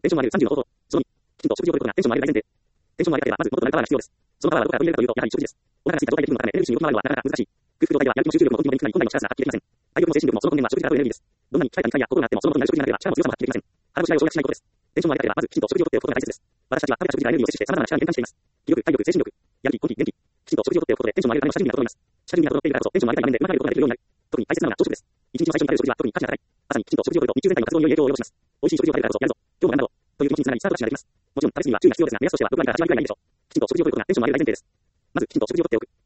テンションを上げる30の方法。その2、きちんと食事をとることがテンションを上げる大前提。テンションを上げたければ、まず元となるパワーが必要です。そのパワーはどこから取り入れるかというと、やはり食事です。お腹が空いた状態で気分の高め、エネルギーによって回るのはなかなか難しい。空腹状態では、やる気も集中力も動機も電気に困難に力が発揮できません。体力も精神力もその根源は食事から取るエネルギーです。どんなに鍛えた肉体や心があっても、その元になる食事がなければ力も強さも発揮できません。腹ごしらえを省略しないことです。テンションを上げたければ、まずきちんと食事をとっておくことが大切です。私たちは食べた食事からエネルギーを摂取して様々な力に変換しています。気力、体力、精神力、やる気、根気、元気。きちんと食事をとっておくことで、テンションを上げるための下準備が整います。下準備が整っているからこそ、テンションを上げたい場面でうまくやることができるようになる。特に大切なのが朝食です。一日の最初に食べる食事は特に価値が高い。朝にきちんと食事をとると、日中全体の活動に良い影響を及ぼします。美味しい食事を食べるからこそ、やるぞ。今日も頑張ろう。という気持ちにつながり、スタートダッシュができます。もちろん、食べ過ぎには注意が必要ですが、目安としては6割から8割くらいがいいでしょう。きちんと食事をとることがテンションを上げる大前提です。まず、きちんと食事をとっておく。